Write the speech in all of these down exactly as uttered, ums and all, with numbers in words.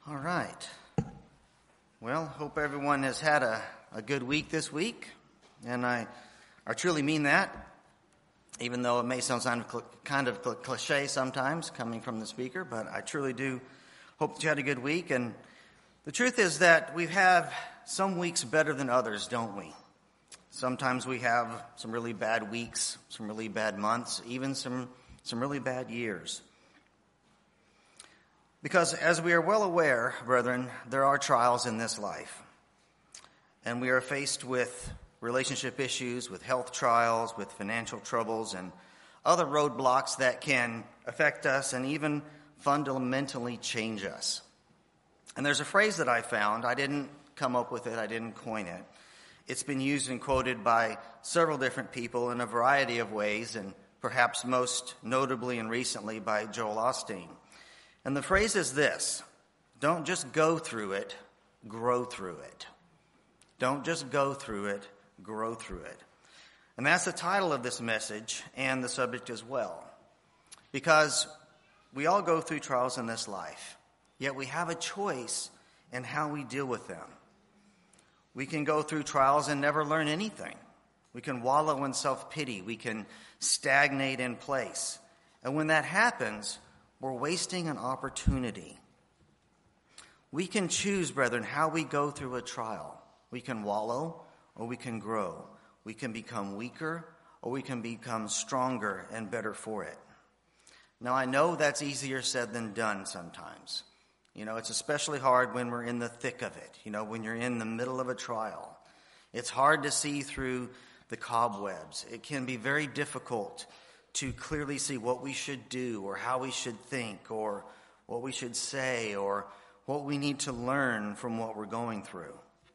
All right. Well, hope everyone has had a, a good week this week. And I, I truly mean that, even though it may sound kind of cliche sometimes coming from the speaker, but I truly do hope that you had a good week. And the truth is that we have some weeks better than others, don't we? Sometimes we have some really bad weeks, some really bad months, even some, some really bad years. Because as we are well aware, brethren, there are trials in this life. And we are faced with relationship issues, with health trials, with financial troubles, and other roadblocks that can affect us and even fundamentally change us. And there's a phrase that I found. I didn't come up with it. I didn't coin it. It's been used and quoted by several different people in a variety of ways, and perhaps most notably and recently by Joel Osteen. And the phrase is this: don't just go through it, grow through it. Don't just go through it, grow through it. And that's the title of this message and the subject as well. Because we all go through trials in this life, yet we have a choice in how we deal with them. We can go through trials and never learn anything. We can wallow in self-pity. We can stagnate in place. And when that happens, we're wasting an opportunity. We can choose, brethren, how we go through a trial. We can wallow or we can grow. We can become weaker or we can become stronger and better for it. Now, I know that's easier said than done sometimes. You know, it's especially hard when we're in the thick of it. You know, when you're in the middle of a trial. It's hard to see through the cobwebs. It can be very difficult to clearly see what we should do or how we should think or what we should say or what we need to learn from what we're going through.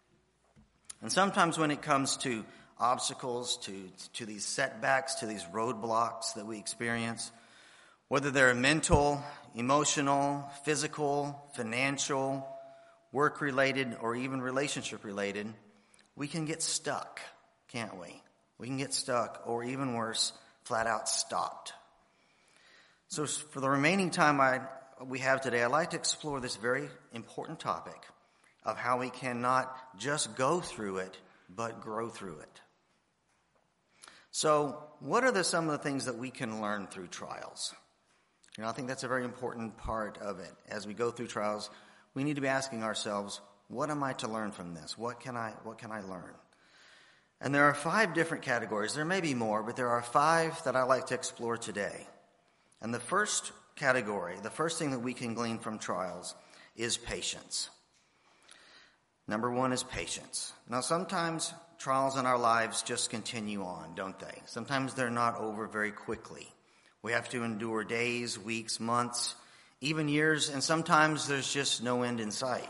And sometimes when it comes to obstacles, to, to these setbacks, to these roadblocks that we experience, whether they're mental, emotional, physical, financial, work-related, or even relationship-related, we can get stuck, can't we? We can get stuck, or even worse, flat out stopped. So for the remaining time I, we have today, I'd like to explore this very important topic of how we cannot just go through it, but grow through it. So what are the, some of the things that we can learn through trials? You know, I think that's a very important part of it. As we go through trials, we need to be asking ourselves, what am I to learn from this? What can I, what can I learn? And there are five different categories. There may be more, but there are five that I like to explore today. And the first category, the first thing that we can glean from trials is patience. Number one is patience. Now, sometimes trials in our lives just continue on, don't they? Sometimes they're not over very quickly. We have to endure days, weeks, months, even years, and sometimes there's just no end in sight.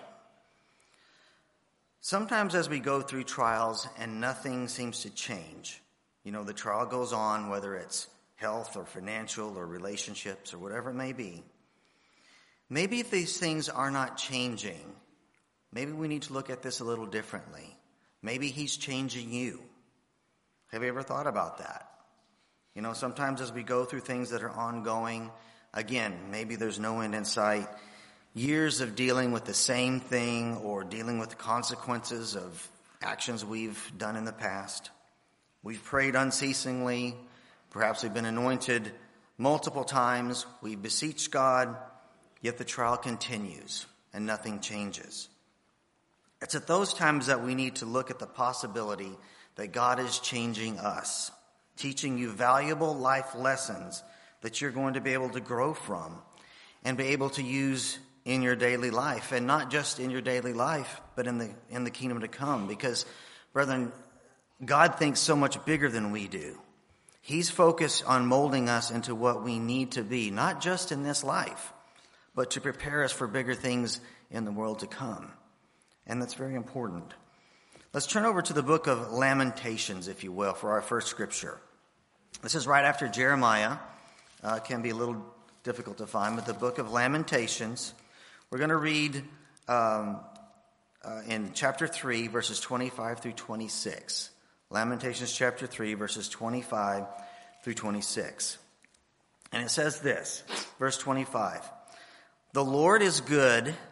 Sometimes as we go through trials and nothing seems to change, you know, the trial goes on, whether it's health or financial or relationships or whatever it may be. Maybe if these things are not changing, maybe we need to look at this a little differently. Maybe he's changing you. Have you ever thought about that? You know, sometimes as we go through things that are ongoing, again, maybe there's no end in sight. Years of dealing with the same thing or dealing with the consequences of actions we've done in the past. We've prayed unceasingly. Perhaps we've been anointed multiple times. We beseech God, yet the trial continues and nothing changes. It's at those times that we need to look at the possibility that God is changing us, teaching you valuable life lessons that you're going to be able to grow from and be able to use in your daily life, and not just in your daily life, but in the in the kingdom to come. Because, brethren, God thinks so much bigger than we do. He's focused on molding us into what we need to be, not just in this life, but to prepare us for bigger things in the world to come. And that's very important. Let's turn over to the book of Lamentations, if you will, for our first scripture. This is right after Jeremiah. Uh, it can be a little difficult to find, but the book of Lamentations. We're going to read um, uh, in chapter three, verses twenty-five through twenty-six. Lamentations chapter three, verses twenty-five through twenty-six. And it says this, verse twenty-five. The Lord is good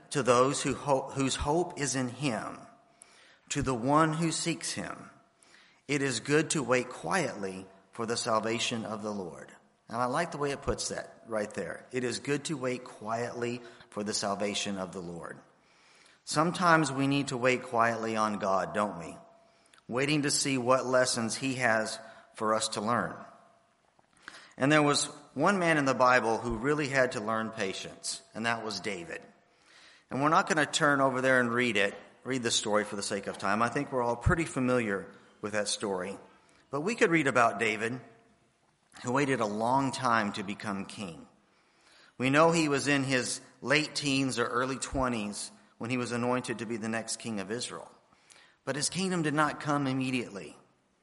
to those who hope, whose hope is in him, to the one who seeks him. It is good to wait quietly for the salvation of the Lord. And I like the way it puts that right there. It is good to wait quietly for the salvation of the Lord. Sometimes we need to wait quietly on God, don't we? Waiting to see what lessons he has for us to learn. And there was one man in the Bible who really had to learn patience, and that was David. And we're not going to turn over there and read it, read the story for the sake of time. I think we're all pretty familiar with that story. But we could read about David, who waited a long time to become king. We know he was in his late teens or early twenties when he was anointed to be the next king of Israel. But his kingdom did not come immediately.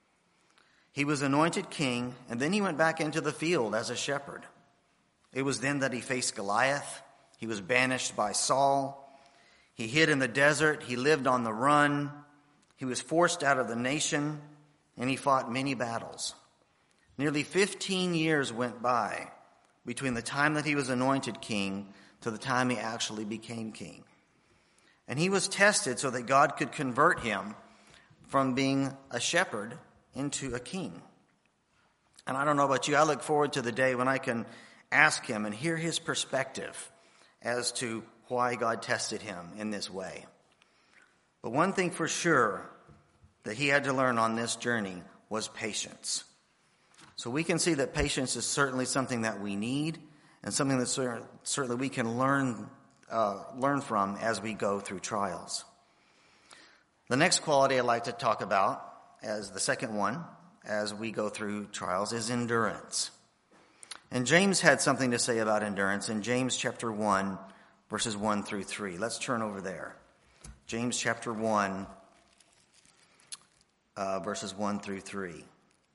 He was anointed king, and then he went back into the field as a shepherd. It was then that he faced Goliath. He was banished by Saul. He hid in the desert. He lived on the run. He was forced out of the nation, and he fought many battles. Nearly fifteen years went by between the time that he was anointed king to the time he actually became king. And he was tested so that God could convert him from being a shepherd into a king. And I don't know about you, I look forward to the day when I can ask him and hear his perspective as to why God tested him in this way. But one thing for sure that he had to learn on this journey was patience. So we can see that patience is certainly something that we need and something that certainly we can learn uh, learn from as we go through trials. The next quality I'd like to talk about as the second one as we go through trials is endurance. And James had something to say about endurance in James chapter one, verses one through three. Let's turn over there. James chapter one, uh, verses one through three.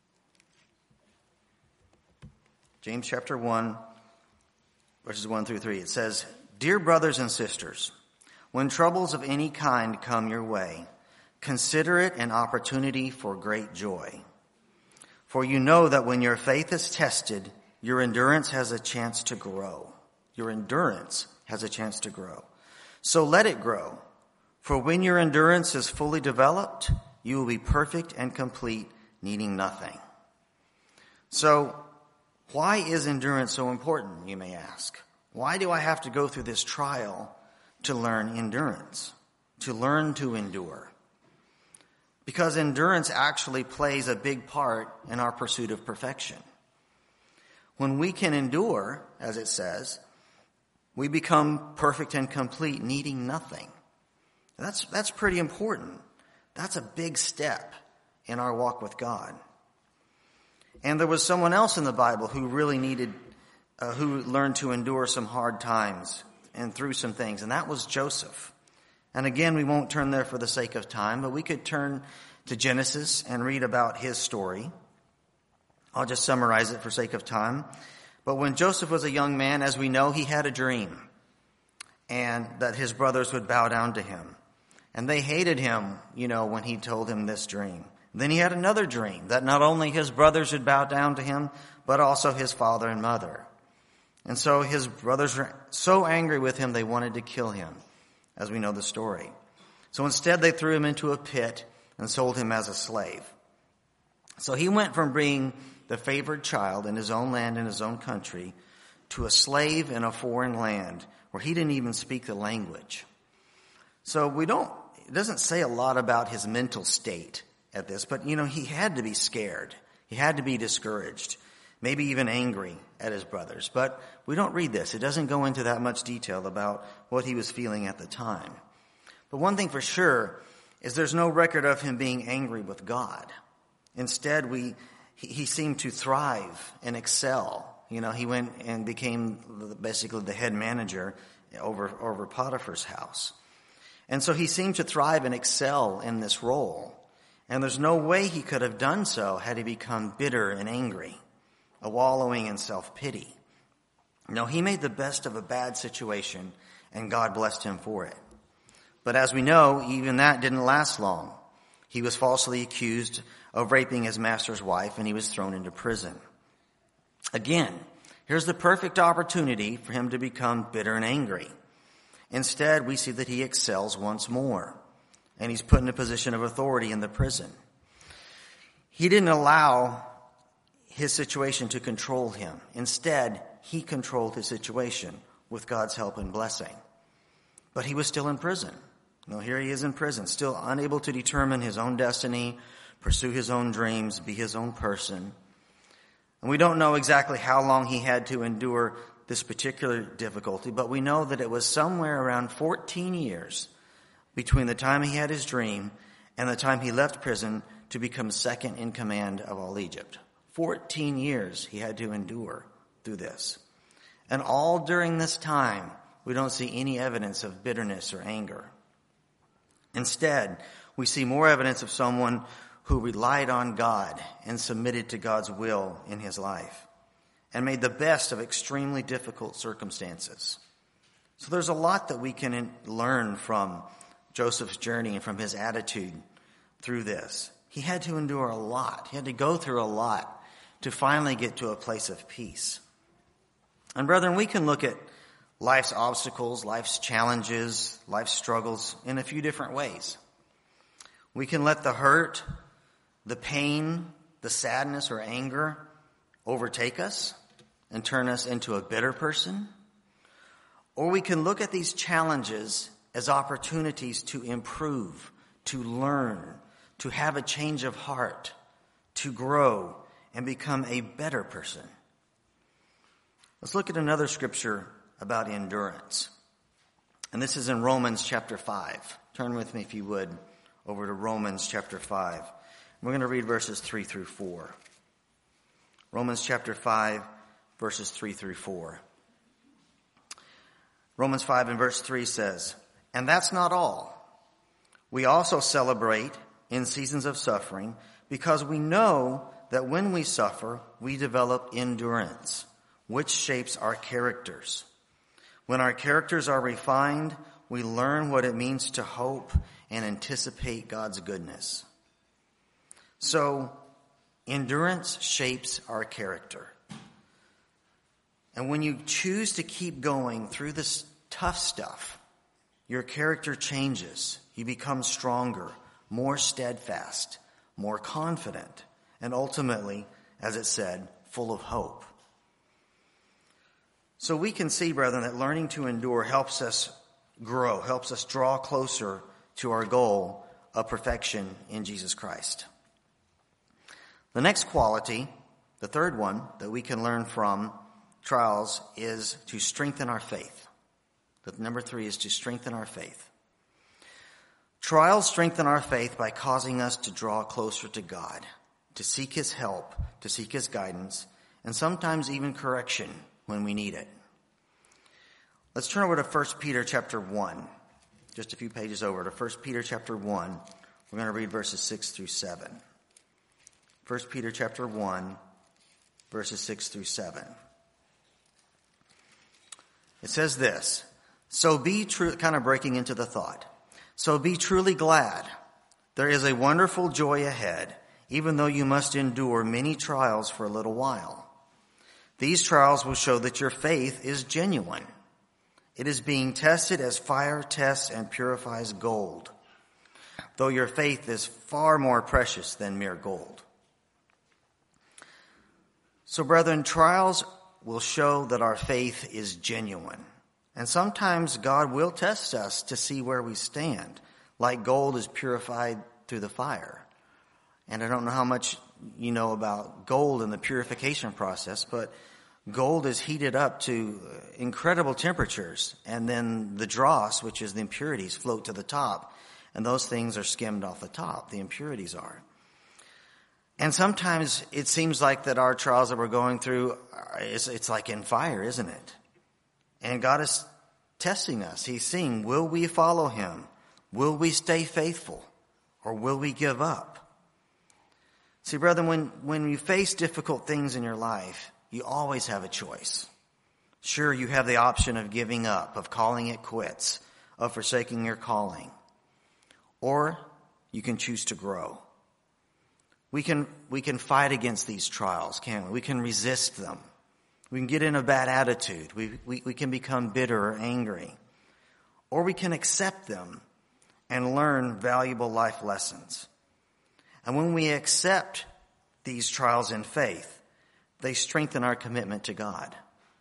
James chapter one, verses one through three. It says, "Dear brothers and sisters, when troubles of any kind come your way, consider it an opportunity for great joy. For you know that when your faith is tested, your endurance has a chance to grow. Your endurance has a chance to grow. So let it grow. For when your endurance is fully developed, you will be perfect and complete, needing nothing." So, why is endurance so important, you may ask? Why do I have to go through this trial to learn endurance, to learn to endure? Because endurance actually plays a big part in our pursuit of perfection. When we can endure, as it says, we become perfect and complete, needing nothing. That's, that's pretty important. That's a big step in our walk with God. And there was someone else in the Bible who really needed, uh, who learned to endure some hard times and through some things, and that was Joseph. And again, we won't turn there for the sake of time, but we could turn to Genesis and read about his story. I'll just summarize it for sake of time. But when Joseph was a young man, as we know, he had a dream, and that his brothers would bow down to him. And they hated him, you know, when he told him this dream. Then he had another dream that not only his brothers would bow down to him, but also his father and mother. And so his brothers were so angry with him, they wanted to kill him, as we know the story. So instead, they threw him into a pit and sold him as a slave. So he went from being the favored child in his own land, in his own country, to a slave in a foreign land where he didn't even speak the language. So we don't, it doesn't say a lot about his mental state at this, but you know, he had to be scared. He had to be discouraged, maybe even angry at his brothers. But we don't read this. It doesn't go into that much detail about what he was feeling at the time. But one thing for sure is there's no record of him being angry with God. Instead, we he, he seemed to thrive and excel. You know, he went and became basically the head manager over, over Potiphar's house. And so he seemed to thrive and excel in this role. And there's no way he could have done so had he become bitter and angry, a wallowing in self-pity. No, he made the best of a bad situation, and God blessed him for it. But as we know, even that didn't last long. He was falsely accused of raping his master's wife, and he was thrown into prison. Again, here's the perfect opportunity for him to become bitter and angry. Instead, we see that he excels once more, and he's put in a position of authority in the prison. He didn't allow his situation to control him. Instead, he controlled his situation with God's help and blessing. But he was still in prison. Well, here he is in prison, still unable to determine his own destiny, pursue his own dreams, be his own person. And we don't know exactly how long he had to endure this particular difficulty, but we know that it was somewhere around fourteen years between the time he had his dream and the time he left prison to become second in command of all Egypt. fourteen years he had to endure through this. And all during this time, we don't see any evidence of bitterness or anger. Instead, we see more evidence of someone who relied on God and submitted to God's will in his life and made the best of extremely difficult circumstances. So there's a lot that we can learn from Joseph's journey and from his attitude through this. He had to endure a lot. He had to go through a lot to finally get to a place of peace. And brethren, we can look at life's obstacles, life's challenges, life's struggles in a few different ways. We can let the hurt, the pain, the sadness or anger overtake us and turn us into a bitter person. Or we can look at these challenges as opportunities to improve, to learn, to have a change of heart, to grow and become a better person. Let's look at another scripture about endurance. And this is in Romans chapter five. Turn with me, if you would, over to Romans chapter five. We're going to read verses three through four. Romans chapter five, verses three through four. Romans five and verse three says, "And that's not all. We also celebrate in seasons of suffering because we know that when we suffer, we develop endurance, which shapes our characters. When our characters are refined, we learn what it means to hope and anticipate God's goodness." So, endurance shapes our character. And when you choose to keep going through this tough stuff, your character changes. You become stronger, more steadfast, more confident, and ultimately, as it said, full of hope. So we can see, brethren, that learning to endure helps us grow, helps us draw closer to our goal of perfection in Jesus Christ. The next quality, the third one that we can learn from trials, is to strengthen our faith. The number three is to strengthen our faith. Trials strengthen our faith by causing us to draw closer to God, to seek his help, to seek his guidance, and sometimes even correction when we need it. Let's turn over to First Peter chapter one. Just a few pages over to First Peter chapter one. We're going to read verses six through seven. First Peter chapter one, verses six through seven. It says this, "So be true," kind of breaking into the thought. "So be truly glad. There is a wonderful joy ahead, even though you must endure many trials for a little while. These trials will show that your faith is genuine. It is being tested as fire tests and purifies gold, though your faith is far more precious than mere gold." So, brethren, trials will show that our faith is genuine. And sometimes God will test us to see where we stand, like gold is purified through the fire. And I don't know how much you know about gold and the purification process, but gold is heated up to incredible temperatures, and then the dross, which is the impurities, float to the top, and those things are skimmed off the top, the impurities are. And sometimes it seems like that our trials that we're going through, it's, it's like in fire, isn't it? And God is testing us. He's seeing, will we follow him? Will we stay faithful? Or will we give up? See, brethren, when, when you face difficult things in your life, you always have a choice. Sure, you have the option of giving up, of calling it quits, of forsaking your calling. Or you can choose to grow. We can, we can fight against these trials, can't we? We can resist them. We can get in a bad attitude. We, we, we can become bitter or angry. or we can accept them and learn valuable life lessons. And when we accept these trials in faith, they strengthen our commitment to God.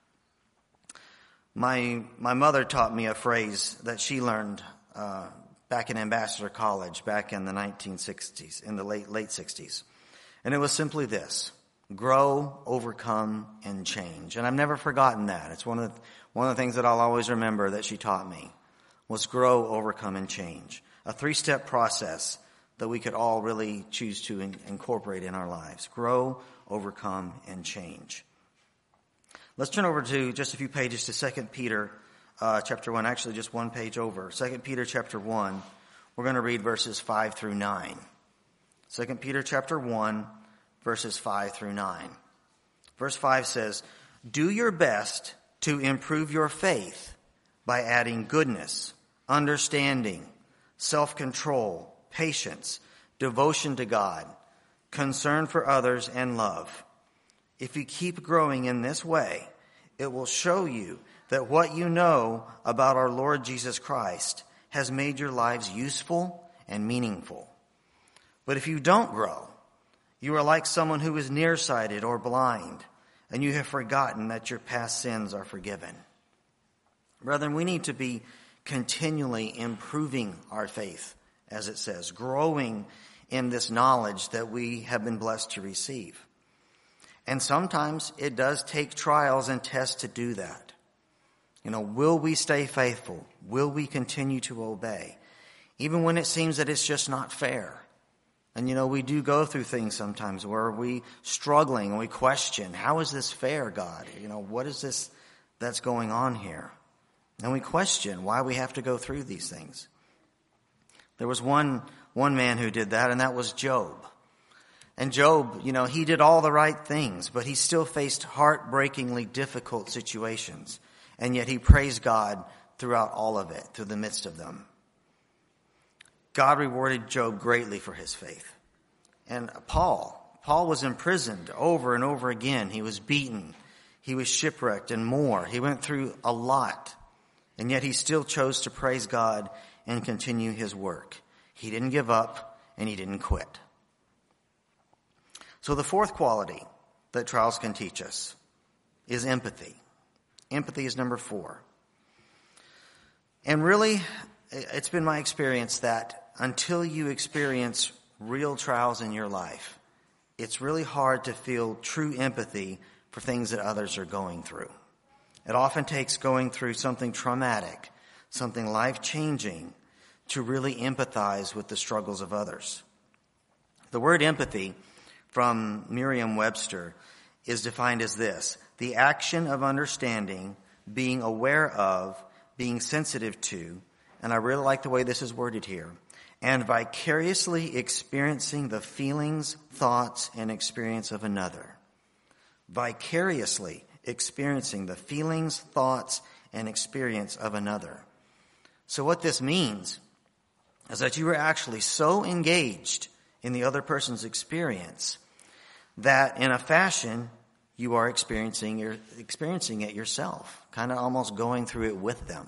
My my mother taught me a phrase that she learned uh, back in Ambassador College back in the nineteen sixties, in the late late sixties. And it was simply this: grow, overcome, and change. And I've never forgotten that. It's one of the, one of the things that I'll always remember that she taught me was grow, overcome, and change. A three-step process that we could all really choose to in, incorporate in our lives. Grow, overcome, and change. Let's turn over to just a few pages to Second Peter uh, chapter one, actually just one page over. Second Peter chapter one, we're going to read verses five through nine. Second Peter chapter one, verses five through nine. Verse five says, "Do your best to improve your faith by adding goodness, understanding, self-control, patience, devotion to God, concern for others, and love. If you keep growing in this way, it will show you that what you know about our Lord Jesus Christ has made your lives useful and meaningful. But if you don't grow, you are like someone who is nearsighted or blind, and you have forgotten that your past sins are forgiven." Brethren, we need to be continually improving our faith, as it says, growing in this knowledge that we have been blessed to receive. And sometimes it does take trials and tests to do that. You know, will we stay faithful? Will we continue to obey? Even when it seems that it's just not fair. And, you know, we do go through things sometimes where we struggling and we question, how is this fair, God? You know, what is this that's going on here? And we question why we have to go through these things. There was one, one man who did that, and that was Job. And Job, you know, he did all the right things, but he still faced heartbreakingly difficult situations. And yet he praised God throughout all of it, through the midst of them. God rewarded Job greatly for his faith. And Paul, Paul was imprisoned over and over again. He was beaten. He was shipwrecked and more. He went through a lot. And yet he still chose to praise God and continue his work. He didn't give up and he didn't quit. So the fourth quality that trials can teach us is empathy. Empathy is number four. And really, it's been my experience that until you experience real trials in your life, it's really hard to feel true empathy for things that others are going through. It often takes going through something traumatic, something life-changing, to really empathize with the struggles of others. The word empathy from Merriam-Webster is defined as this: the action of understanding, being aware of, being sensitive to, and I really like the way this is worded here, and vicariously experiencing the feelings, thoughts, and experience of another. Vicariously experiencing the feelings, thoughts, and experience of another. So what this means is that you are actually so engaged in the other person's experience that in a fashion you are experiencing your experiencing it yourself, kind of almost going through it with them.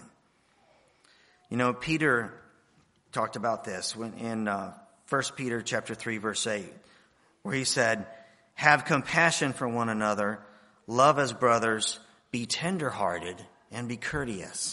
You know, Peter talked about this when in uh, First Peter chapter three, verse eight, where he said, "Have compassion for one another, love as brothers, be tenderhearted, and be courteous."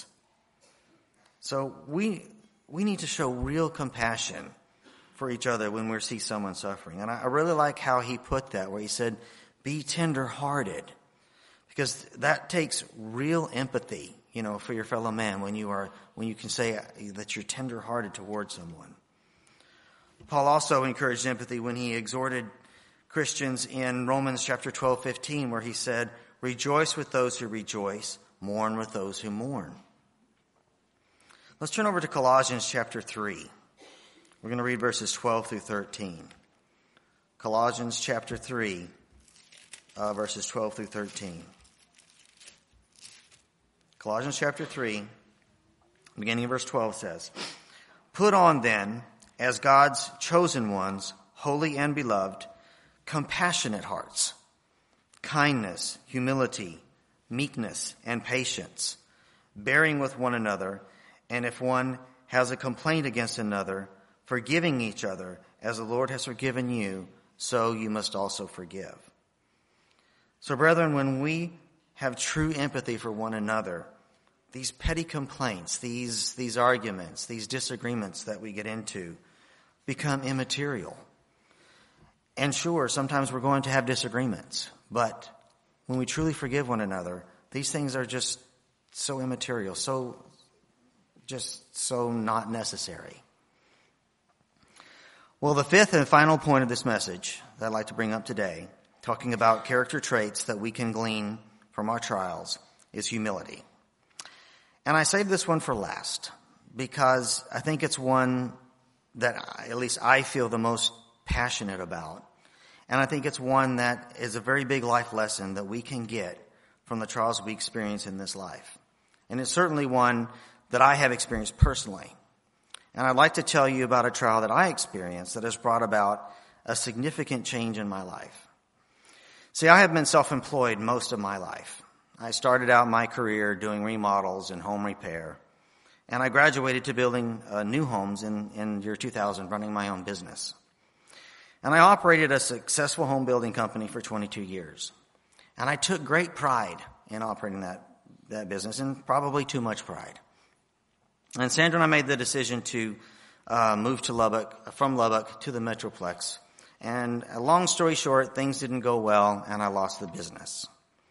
So we we need to show real compassion for each other when we see someone suffering. And I, I really like how he put that, where he said, be tenderhearted, because that takes real empathy, you know, for your fellow man when you are when you can say that you're tenderhearted towards someone. Paul also encouraged empathy when he exhorted Christians in Romans chapter twelve, fifteen, where he said, "Rejoice with those who rejoice, mourn with those who mourn." Let's turn over to Colossians chapter three. We're going to read verses twelve through thirteen. Colossians chapter three, uh, verses twelve through thirteen. Colossians chapter three, beginning of verse twelve says, "Put on then, as God's chosen ones, holy and beloved, compassionate hearts, kindness, humility, meekness, and patience, bearing with one another, And if one has a complaint against another, forgiving each other, as the Lord has forgiven you, so you must also forgive. So, brethren, when we have true empathy for one another, these petty complaints, these, these arguments, these disagreements that we get into become immaterial. And sure, sometimes we're going to have disagreements, but when we truly forgive one another, these things are just so immaterial, so just so not necessary. Well, the fifth and final point of this message that I'd like to bring up today, talking about character traits that we can glean from our trials, is humility. And I saved this one for last because I think it's one that I, at least I feel the most passionate about. And I think it's one that is a very big life lesson that we can get from the trials we experience in this life. And it's certainly one that I have experienced personally. And I'd like to tell you about a trial that I experienced that has brought about a significant change in my life. See, I have been self-employed most of my life. I started out my career doing remodels and home repair. And I graduated to building uh, new homes in, in year two thousand, running my own business. And I operated a successful home building company for twenty-two years. And I took great pride in operating that, that business, and probably too much pride. And Sandra and I made the decision to uh, move to Lubbock, from Lubbock to the Metroplex. And a long story short, things didn't go well, and I lost the business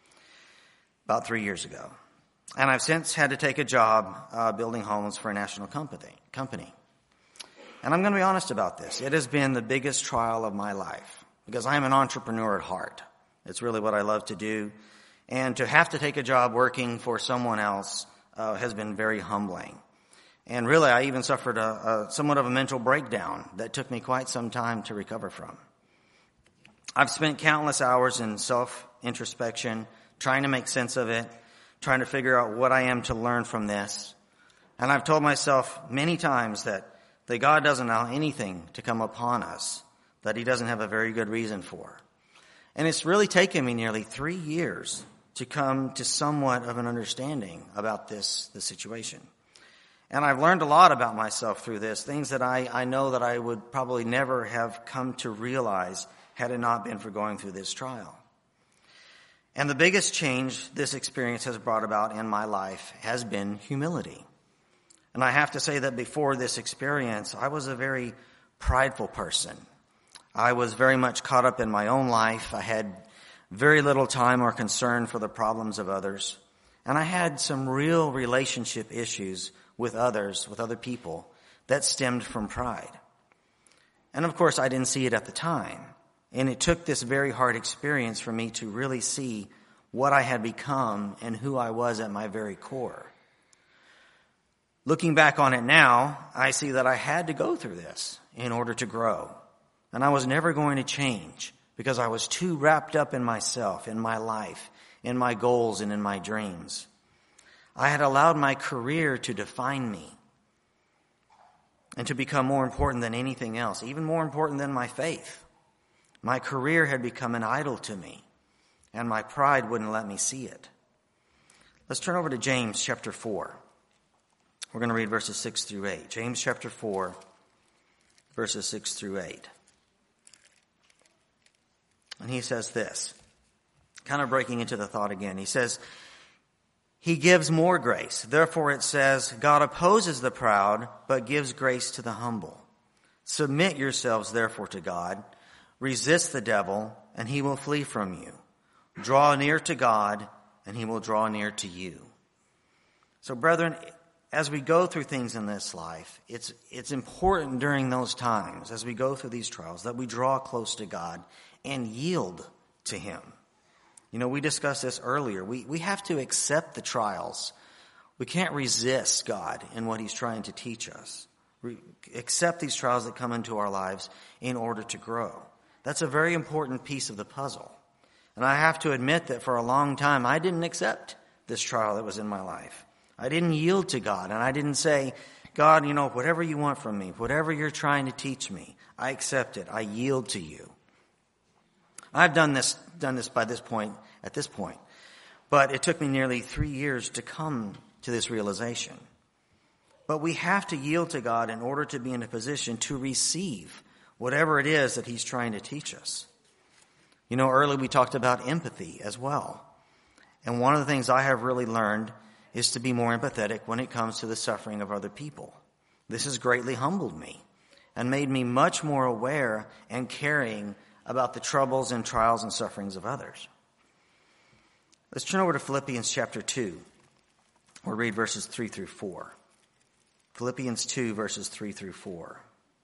about three years ago. And I've since had to take a job uh, building homes for a national company. company. And I'm going to be honest about this. It has been the biggest trial of my life because I'm an entrepreneur at heart. It's really what I love to do. And to have to take a job working for someone else uh, has been very humbling. And really, I even suffered a, a somewhat of a mental breakdown that took me quite some time to recover from. I've spent countless hours in self-introspection, trying to make sense of it, trying to figure out what I am to learn from this. And I've told myself many times that, that God doesn't allow anything to come upon us that he doesn't have a very good reason for. And it's really taken me nearly three years to come to somewhat of an understanding about this, this situation. And I've learned a lot about myself through this, things that I, I know that I would probably never have come to realize had it not been for going through this trial. And the biggest change this experience has brought about in my life has been humility. And I have to say that before this experience, I was a very prideful person. I was very much caught up in my own life. I had very little time or concern for the problems of others. And I had some real relationship issues with others, with other people, that stemmed from pride. And of course, I didn't see it at the time. And it took this very hard experience for me to really see what I had become and who I was at my very core. Looking back on it now, I see that I had to go through this in order to grow. And I was never going to change because I was too wrapped up in myself, in my life, in my goals, and in my dreams. I had allowed my career to define me and to become more important than anything else, even more important than my faith. My career had become an idol to me, and my pride wouldn't let me see it. Let's turn over to James chapter four. We're going to read verses six through eight. James chapter four, verses six through eight. And he says this, kind of breaking into the thought again. He says, he gives more grace. Therefore it says, God opposes the proud, but gives grace to the humble. Submit yourselves therefore to God. Resist the devil, and he will flee from you. Draw near to God, and he will draw near to you. So, brethren, as we go through things in this life, it's it's important during those times, as we go through these trials, that we draw close to God and yield to him. You know, we discussed this earlier. We we have to accept the trials. We can't resist God in what he's trying to teach us. We accept these trials that come into our lives in order to grow. That's a very important piece of the puzzle. And I have to admit that for a long time, I didn't accept this trial that was in my life. I didn't yield to God, and I didn't say, God, you know, whatever you want from me, whatever you're trying to teach me, I accept it. I yield to you. I've done this, done this by this point, at this point. But it took me nearly three years to come to this realization. But we have to yield to God in order to be in a position to receive whatever it is that he's trying to teach us. You know, earlier we talked about empathy as well. And one of the things I have really learned is to be more empathetic when it comes to the suffering of other people. This has greatly humbled me and made me much more aware and caring about the troubles and trials and sufferings of others. Let's turn over to Philippians chapter two. We'll read verses three through four. Philippians two, verses three through four.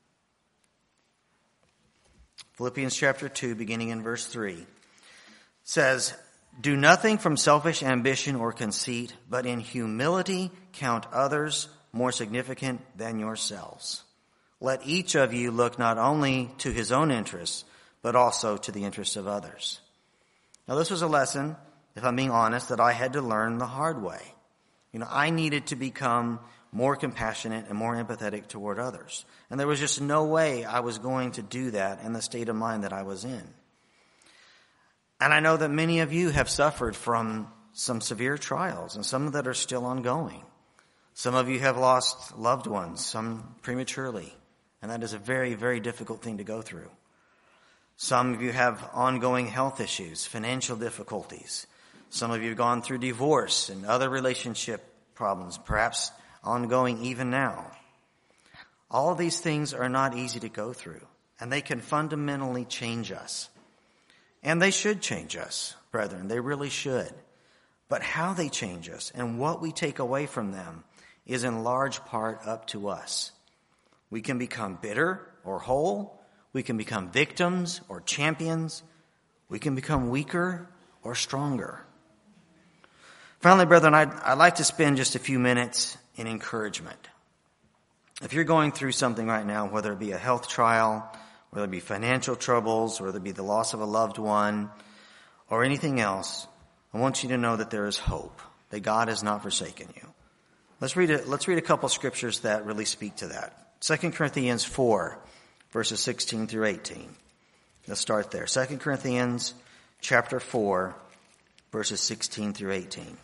Philippians chapter two, beginning in verse three, says, "Do nothing from selfish ambition or conceit, but in humility count others more significant than yourselves. Let each of you look not only to his own interests, but also to the interests of others." Now, this was a lesson, if I'm being honest, that I had to learn the hard way. You know, I needed to become more compassionate and more empathetic toward others. And there was just no way I was going to do that in the state of mind that I was in. And I know that many of you have suffered from some severe trials, and some that are still ongoing. Some of you have lost loved ones, some prematurely, and that is a very, very difficult thing to go through. Some of you have ongoing health issues, financial difficulties. Some of you have gone through divorce and other relationship problems, perhaps ongoing even now. All of these things are not easy to go through, and they can fundamentally change us. And they should change us, brethren. They really should. But how they change us and what we take away from them is in large part up to us. We can become bitter or whole. We can become victims or champions. We can become weaker or stronger. Finally, brethren, I'd, I'd like to spend just a few minutes in encouragement. If you're going through something right now, whether it be a health trial, whether it be financial troubles, whether it be the loss of a loved one, or anything else, I want you to know that there is hope, that God has not forsaken you. Let's read a, let's read a couple scriptures that really speak to that. Second Corinthians four, verses sixteen through eighteen. Let's start there. Second Corinthians chapter four, verses sixteen through eighteen.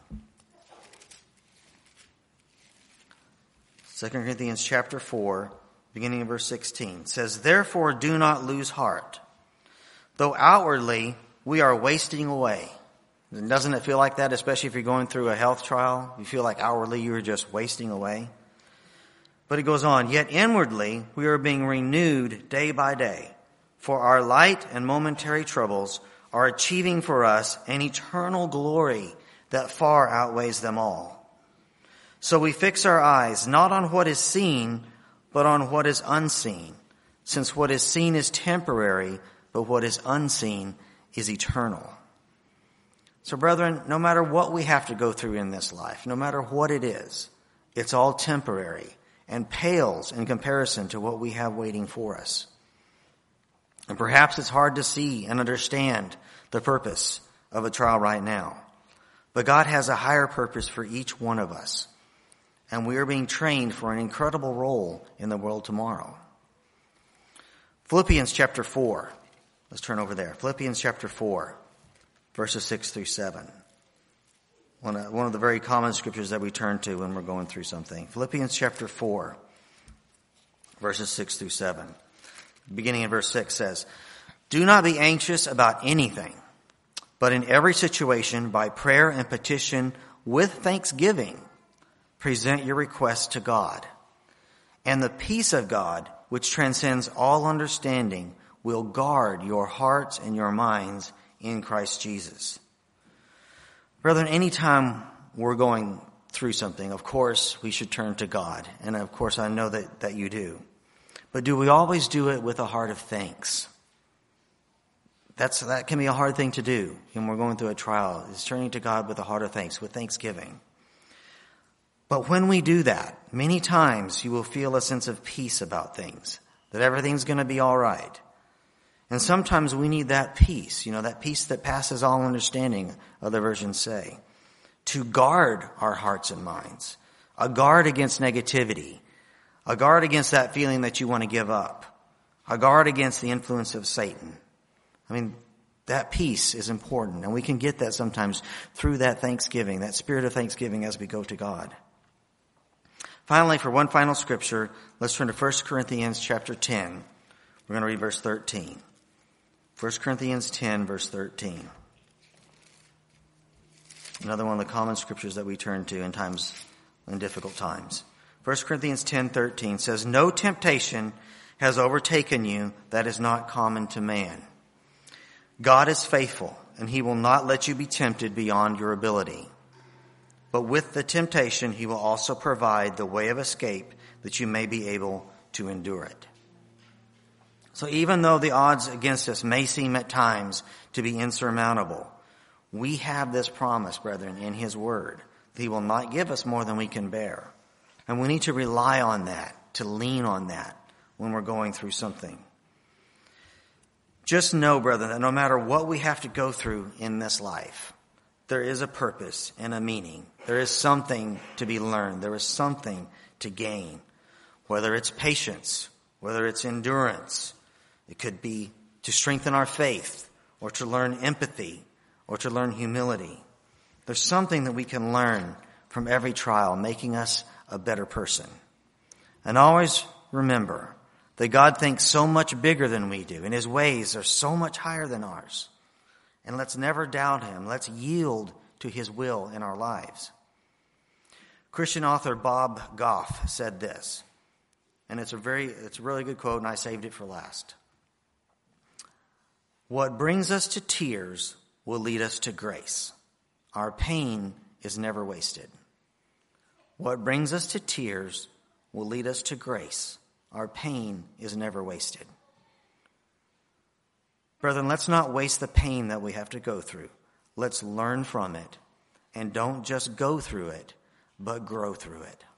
Second Corinthians chapter four, beginning in verse sixteen, says, "Therefore do not lose heart. Though outwardly we are wasting away." And doesn't it feel like that, especially if you're going through a health trial? You feel like outwardly you are just wasting away. But it goes on, "Yet inwardly we are being renewed day by day. For our light and momentary troubles are achieving for us an eternal glory that far outweighs them all. So we fix our eyes not on what is seen, but on what is unseen, since what is seen is temporary, but what is unseen is eternal." So, brethren, no matter what we have to go through in this life, no matter what it is, it's all temporary and pales in comparison to what we have waiting for us. And perhaps it's hard to see and understand the purpose of a trial right now. But God has a higher purpose for each one of us. And we are being trained for an incredible role in the world tomorrow. Philippians chapter four. Let's turn over there. Philippians chapter four, verses six through seven. One of, one of the very common scriptures that we turn to when we're going through something. Philippians chapter four, verses six through seven. Beginning in verse six says, "Do not be anxious about anything, but in every situation, by prayer and petition, with thanksgiving, present your requests to God. And the peace of God, which transcends all understanding, will guard your hearts and your minds in Christ Jesus." Brethren, anytime we're going through something, of course, we should turn to God. And of course, I know that, that you do. But do we always do it with a heart of thanks? That's, that can be a hard thing to do when we're going through a trial, is turning to God with a heart of thanks, with thanksgiving. But when we do that, many times you will feel a sense of peace about things, that everything's going to be all right. And sometimes we need that peace, you know, that peace that passes all understanding, other versions say, to guard our hearts and minds, a guard against negativity, a guard against that feeling that you want to give up, a guard against the influence of Satan. I mean, that peace is important, and we can get that sometimes through that thanksgiving, that spirit of thanksgiving as we go to God. Finally, for one final scripture, let's turn to First Corinthians chapter ten. We're going to read verse thirteen. First Corinthians ten, verse thirteen. Another one of the common scriptures that we turn to in times, in difficult times. First Corinthians ten thirteen says, "No temptation has overtaken you that is not common to man. God is faithful, and he will not let you be tempted beyond your ability. But with the temptation, he will also provide the way of escape that you may be able to endure it." So even though the odds against us may seem at times to be insurmountable, we have this promise, brethren, in his word, that he will not give us more than we can bear. And we need to rely on that, to lean on that when we're going through something. Just know, brethren, that no matter what we have to go through in this life, there is a purpose and a meaning. There is something to be learned. There is something to gain. Whether it's patience, whether it's endurance, it could be to strengthen our faith, or to learn empathy, or to learn humility. There's something that we can learn from every trial, making us a better person. And always remember that God thinks so much bigger than we do, and his ways are so much higher than ours. And let's never doubt him. Let's yield to his will in our lives. Christian author Bob Goff said this, and it's a very, it's a really good quote, and I saved it for last. "What brings us to tears will lead us to grace. Our pain is never wasted. What brings us to tears will lead us to grace. Our pain is never wasted." Brethren, let's not waste the pain that we have to go through. Let's learn from it, and don't just go through it, but grow through it.